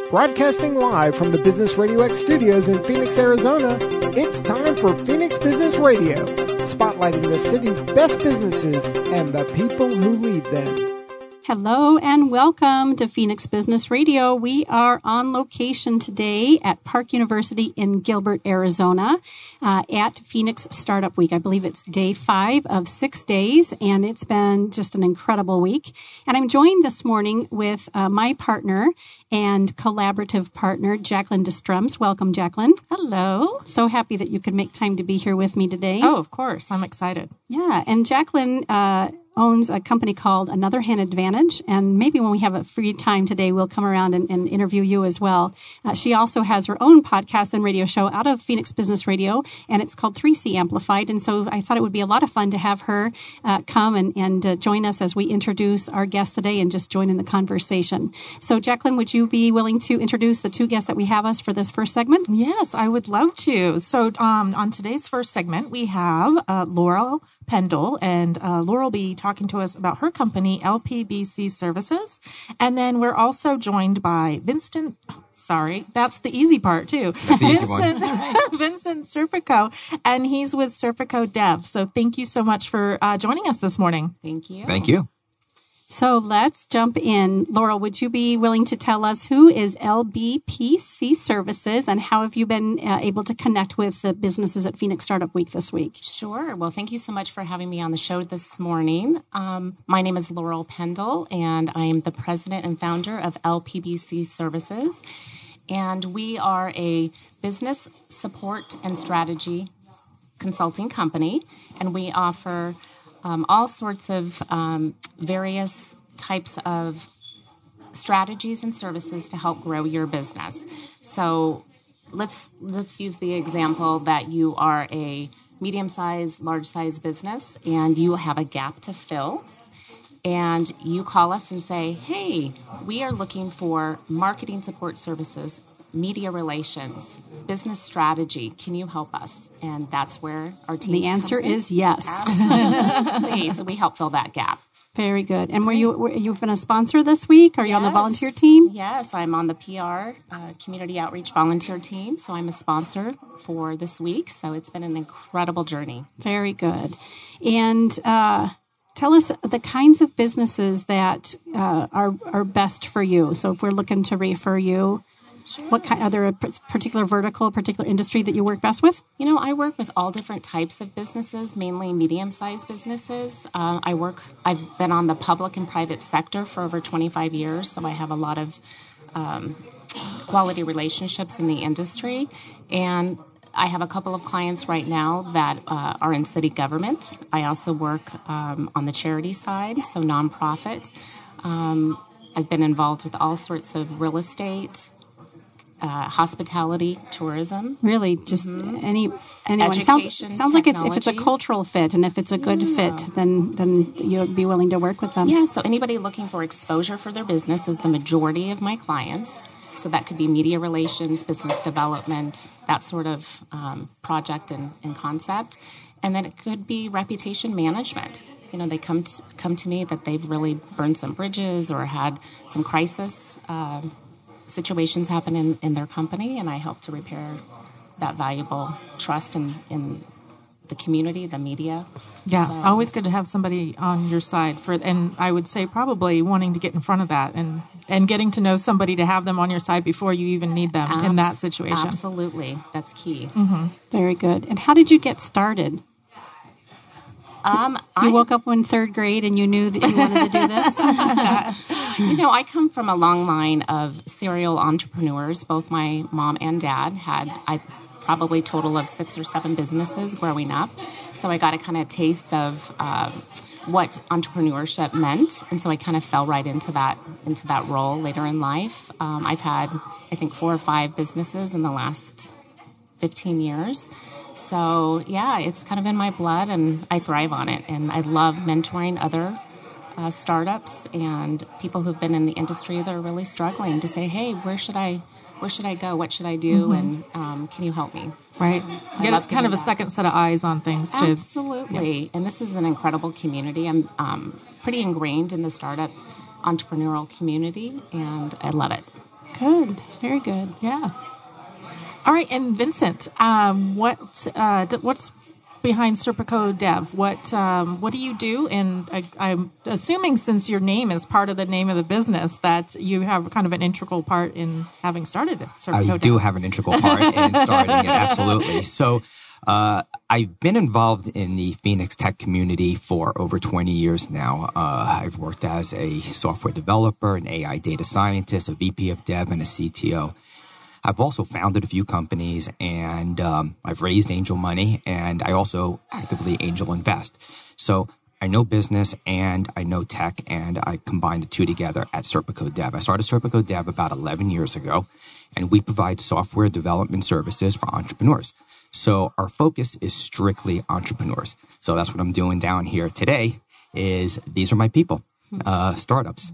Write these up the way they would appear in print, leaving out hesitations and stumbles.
Broadcasting live from the Business Radio X studios in Phoenix, Arizona, it's time for Phoenix Business Radio, spotlighting the city's best businesses and the people who lead them. Hello and welcome to Phoenix Business Radio. We are on location today at Park University in Gilbert, Arizona, at Phoenix Startup Week. I believe it's day 5 of 6 days, and it's been just an incredible week. And I'm joined this morning with my partner and collaborative partner, Jacqueline Destrums. Welcome, Jacqueline. Hello. So happy that you could make time to be here with me today. Oh, of course. I'm excited. Yeah, and Jacqueline owns a company called Another Hand Advantage, and maybe when we have a free time today, we'll come around and interview you as well. She also has her own podcast and radio show out of Phoenix Business Radio, and it's called 3C Amplified, and so I thought it would be a lot of fun to have her come and join us as we introduce our guests today and just join in the conversation. So, Jacqueline, would you be willing to introduce the two guests that we have us for this first segment? Yes, I would love to. So on today's first segment, we have Laurel Pendle, and Laurel will be talking to us about her company, LPBC Services. And then we're also joined by Vincent. Sorry, that's the easy part too. That's the easy one. Vincent Serpico, and he's with Serpico Dev. So thank you so much for joining us this morning. Thank you. Thank you. So let's jump in. Laurel, would you be willing to tell us who is LBPC Services and how have you been able to connect with the businesses at Phoenix Startup Week this week? Sure. Well, thank you so much for having me on the show this morning. My name is Laurel Pendle, and I am the president and founder of LPBC Services. And we are a business support and strategy consulting company, and we offer all sorts of various types of strategies and services to help grow your business. So let's use the example that you are a medium-sized, large-sized business and you have a gap to fill. And you call us and say, hey, we are looking for marketing support services, media relations, business strategy. Can you help us? And that's where our team The answer comes in. is yes. Absolutely. So we help fill that gap. Very good. And you've been a sponsor this week? Are you on the volunteer team? Yes, I'm on the PR, Community Outreach Volunteer team. So I'm a sponsor for this week. So it's been an incredible journey. Very good. And tell us the kinds of businesses that are best for you. So if we're looking to refer you, Sure. what kind? Are there a particular vertical, particular industry that you work best with? You know, I work with all different types of businesses, mainly medium-sized businesses. I've been on the public and private sector for over 25 years, so I have a lot of quality relationships in the industry. And I have a couple of clients right now that are in city government. I also work on the charity side, so nonprofit. I've been involved with all sorts of real estate, hospitality, tourism. Really, just anyone. Education, sounds like if it's a technology. cultural fit and if it's a good fit, then you'd be willing to work with them. Yeah, so anybody looking for exposure for their business is the majority of my clients. So that could be media relations, business development, that sort of project and concept. And then it could be reputation management. You know, they come to me that they've really burned some bridges or had some crisis situations happen in their company, and I help to repair that valuable trust in the community, the media. Yeah, So, always good to have somebody on your side and I would say probably wanting to get in front of that and getting to know somebody to have them on your side before you even need them in that situation. Absolutely. That's key. Mm-hmm. Very good. And how did you get started? You woke up in third grade and you knew that you wanted to do this? You know, I come from a long line of serial entrepreneurs. Both my mom and dad had, probably a total of 6 or 7 businesses growing up. So I got a kind of taste of what entrepreneurship meant. And so I kind of fell right into that role later in life. I've had, I think, 4 or 5 businesses in the last 15 years. So, yeah, it's kind of in my blood, and I thrive on it. And I love mentoring other startups and people who've been in the industry that are really struggling to say, hey, where should I go? What should I do? And can you help me? Right. So Get kind of a second set of eyes on things, too. Absolutely. Yep. And this is an incredible community. I'm pretty ingrained in the startup entrepreneurial community, and I love it. Good. Very good. Yeah. All right. And Vincent, what's behind Serpico Dev? What do you do? And I'm assuming since your name is part of the name of the business, that you have kind of an integral part in having started it. Serpico I do have an integral part in starting it. Absolutely. So, I've been involved in the Phoenix tech community for over 20 years now. I've worked as a software developer, an AI data scientist, a VP of dev, and a CTO. I've also founded a few companies, and I've raised angel money, and I also actively angel invest. So I know business and I know tech, and I combined the two together at Serpico Dev. I started Serpico Dev about 11 years ago, and we provide software development services for entrepreneurs. So our focus is strictly entrepreneurs. So that's what I'm doing down here today. These are my people, startups,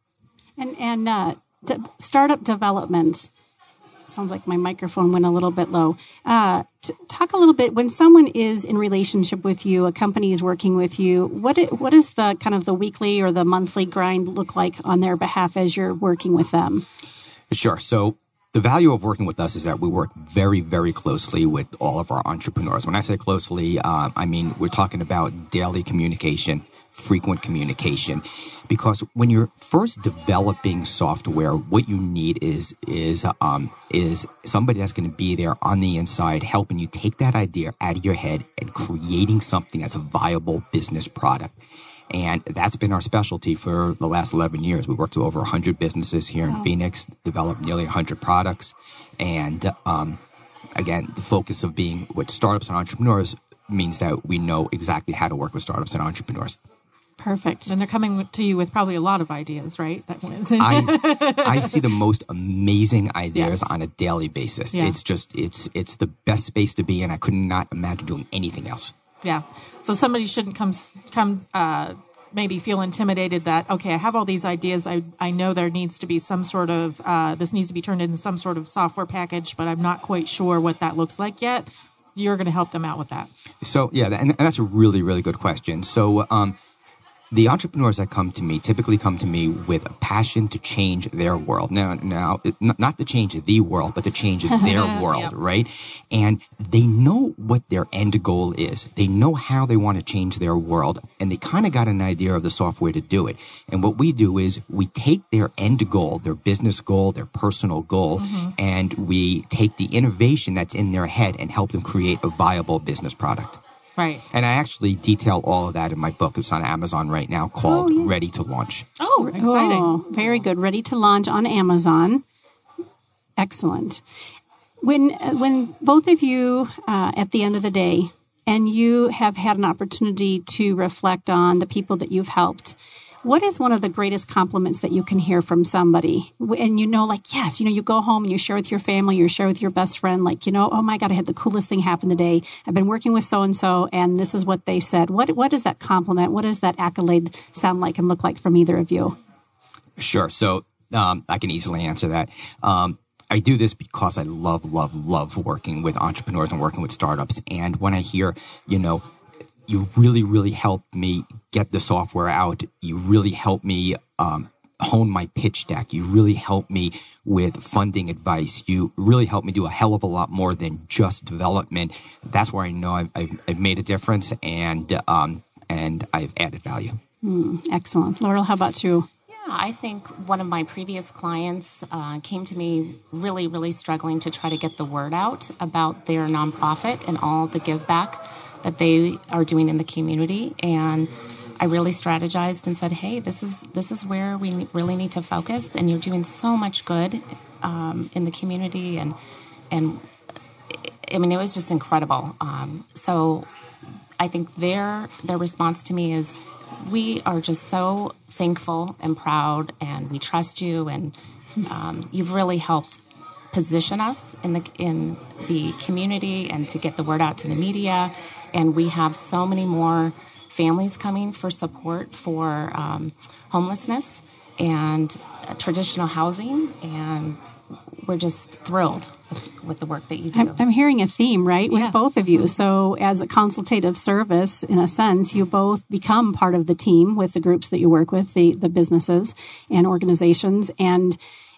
and startup development. Sounds like my microphone went a little bit low. Talk a little bit, when someone is in relationship with you, a company is working with you, what is the kind of the weekly or the monthly grind look like on their behalf as you're working with them? Sure. So the value of working with us is that we work very, very closely with all of our entrepreneurs. When I say closely, I mean, we're talking about daily communication, frequent communication, because when you're first developing software, what you need is somebody that's going to be there on the inside, helping you take that idea out of your head and creating something that's a viable business product. And that's been our specialty for the last 11 years. We worked with over 100 businesses here in Phoenix, developed nearly 100 products. And again, the focus of being with startups and entrepreneurs means that we know exactly how to work with startups and entrepreneurs. Perfect. And they're coming to you with probably a lot of ideas, right? I see the most amazing ideas Yes. on a daily basis. Yeah. It's the best space to be in. I could not imagine doing anything else. Yeah. So somebody shouldn't come maybe feel intimidated that, okay, I have all these ideas. I know there needs to be some sort of, this needs to be turned into some sort of software package, but I'm not quite sure what that looks like yet. You're going to help them out with that. So, yeah, and that's a really, really good question. So, the entrepreneurs that come to me typically come to me with a passion to change their world. Now, not to change the world, but to change their world, Yep. right? And they know what their end goal is. They know how they want to change their world, and they kind of got an idea of the software to do it. And what we do is we take their end goal, their business goal, their personal goal, and we take the innovation that's in their head and help them create a viable business product. Right. And I actually detail all of that in my book. It's on Amazon right now called Ready to Launch. Oh, exciting. Oh, very good. Ready to launch on Amazon. Excellent. When both of you, at the end of the day, and you have had an opportunity to reflect on the people that you've helped, what is one of the greatest compliments that you can hear from somebody? And yes, you go home and you share with your family, you share with your best friend, oh my God, I had the coolest thing happen today. I've been working with so-and-so, and this is what they said. What is that compliment? What does that accolade sound like and look like from either of you? Sure. So I can easily answer that. I do this because I love working with entrepreneurs and working with startups. And when I hear, you really, really helped me get the software out. You really helped me hone my pitch deck. You really helped me with funding advice. You really helped me do a hell of a lot more than just development. That's where I know I've made a difference, and I've added value. Excellent. Laurel, how about you? I think one of my previous clients came to me really, really struggling to try to get the word out about their nonprofit and all the give back that they are doing in the community. And I really strategized and said, hey, this is where we really need to focus. And you're doing so much good in the community. And I mean, it was just incredible. So I think their response to me is, we are just so thankful and proud, and we trust you, and you've really helped position us in the community and to get the word out to the media. And we have so many more families coming for support for homelessness and traditional housing, and we're just thrilled with the work that you do. I'm hearing a theme, right, with Yeah. both of you. So as a consultative service, in a sense, you both become part of the team with the groups that you work with, the businesses and organizations. And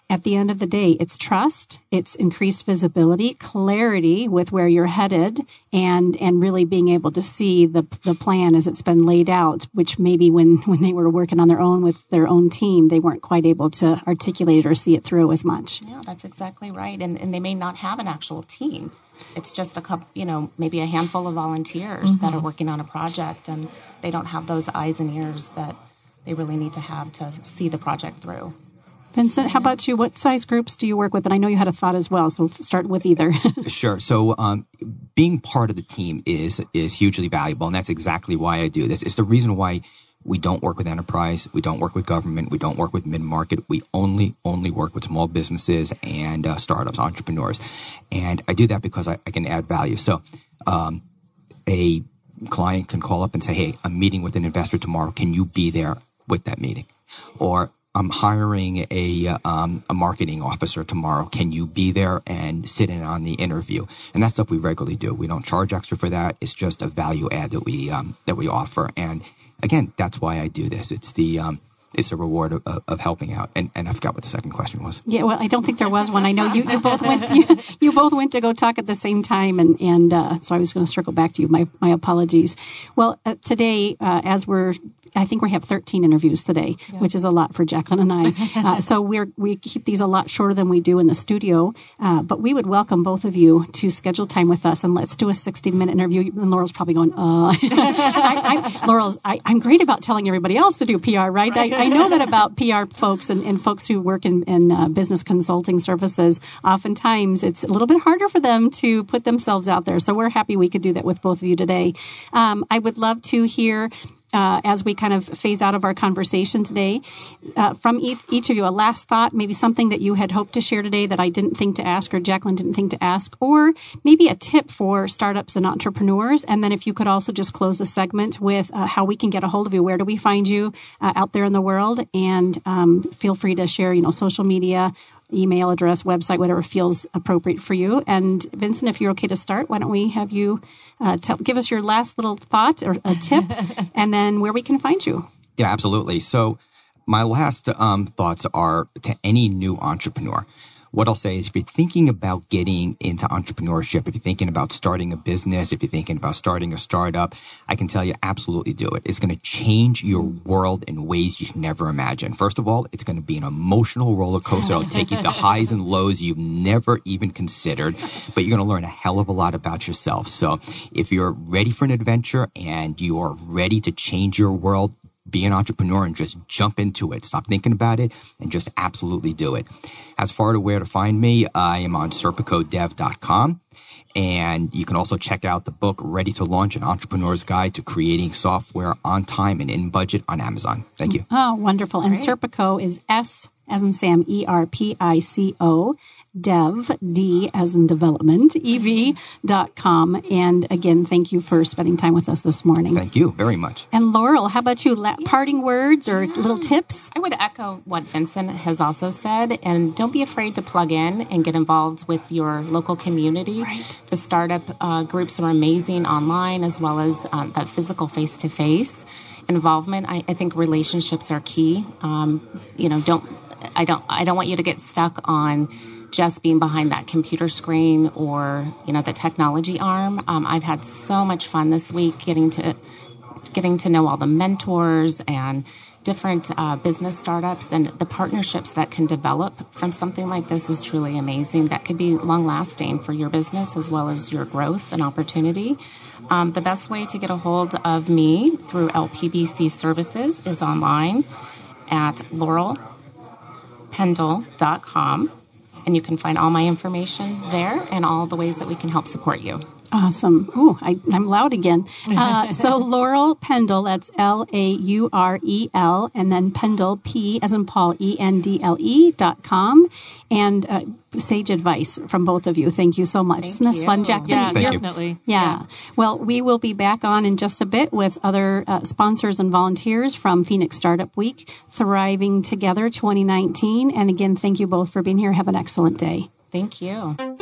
at the end of the day, it's trust, it's increased visibility, clarity with where you're headed, and really being able to see the plan as it's been laid out, which maybe when they were working on their own with their own team, they weren't quite able to articulate it or see it through as much. Yeah, that's exactly right. And they may not have an actual team. It's just a couple, maybe a handful of volunteers that are working on a project, and they don't have those eyes and ears that they really need to have to see the project through. Vincent, how about you? What size groups do you work with? And I know you had a thought as well, so start with either. Sure. So being part of the team is hugely valuable, and that's exactly why I do this. It's the reason why we don't work with enterprise, we don't work with government, we don't work with mid-market. We only work with small businesses and startups, entrepreneurs. And I do that because I can add value. So a client can call up and say, hey, I'm meeting with an investor tomorrow. Can you be there with that meeting? Or I'm hiring a marketing officer tomorrow. Can you be there and sit in on the interview? And that's stuff we regularly do. We don't charge extra for that. It's just a value add that we offer. And again, that's why I do this. It's the reward of helping out. And I forgot what the second question was. Yeah, well, I don't think there was one. I know you both went you both went to go talk at the same time, and so I was going to circle back to you. My apologies. Well, today, I think we have 13 interviews today, which is a lot for Jacqueline and I. So we keep these a lot shorter than we do in the studio. But we would welcome both of you to schedule time with us, and let's do a 60-minute interview. And Laurel's probably going, I'm great about telling everybody else to do PR, right? I know that about PR folks and folks who work in business consulting services. Oftentimes, it's a little bit harder for them to put themselves out there. So we're happy we could do that with both of you today. I would love to hear, as we kind of phase out of our conversation today, from each of you, a last thought, maybe something that you had hoped to share today that I didn't think to ask or Jacqueline didn't think to ask, or maybe a tip for startups and entrepreneurs. And then if you could also just close the segment with how we can get a hold of you. Where do we find you out there in the world? And feel free to share, social media, email address, website, whatever feels appropriate for you. And Vincent, if you're okay to start, why don't we have you give us your last little thought or a tip, and then where we can find you. Yeah, absolutely. So my last thoughts are to any new entrepreneur. What I'll say is if you're thinking about getting into entrepreneurship, if you're thinking about starting a business, if you're thinking about starting a startup, I can tell you absolutely do it. It's going to change your world in ways you can never imagine. First of all, it's going to be an emotional roller coaster. It'll take you to highs and lows you've never even considered, but you're going to learn a hell of a lot about yourself. So if you're ready for an adventure and you are ready to change your world, be an entrepreneur and just jump into it. Stop thinking about it and just absolutely do it. As far as where to find me, I am on serpicodev.com. And you can also check out the book, Ready to Launch, An Entrepreneur's Guide to Creating Software on Time and in Budget on Amazon. Thank you. Oh, wonderful. And Serpico is S as in Sam, ERPICO. Dev, D as in development, EV.com. And again, thank you for spending time with us this morning. Thank you very much. And Laurel, how about you? Parting words or little tips? I would echo what Vincent has also said, and don't be afraid to plug in and get involved with your local community. Right. The startup groups are amazing online, as well as that physical face-to-face involvement. I think relationships are key. I don't want you to get stuck on just being behind that computer screen or, the technology arm. I've had so much fun this week getting to know all the mentors and different business startups, and the partnerships that can develop from something like this is truly amazing. That could be long lasting for your business as well as your growth and opportunity. The best way to get a hold of me through LPBC Services is online at laurelpendle.com. And you can find all my information there and all the ways that we can help support you. Awesome. Ooh, I'm loud again. So Laurel Pendle, that's LAUREL, and then Pendle, P as in Paul, ENDLE.com. And sage advice from both of you. Thank you so much. Isn't this fun, Jacqueline? Yeah, Thank definitely. you. Yeah. Well, we will be back on in just a bit with other sponsors and volunteers from Phoenix Startup Week, Thriving Together 2019. And again, thank you both for being here. Have an excellent day. Thank you.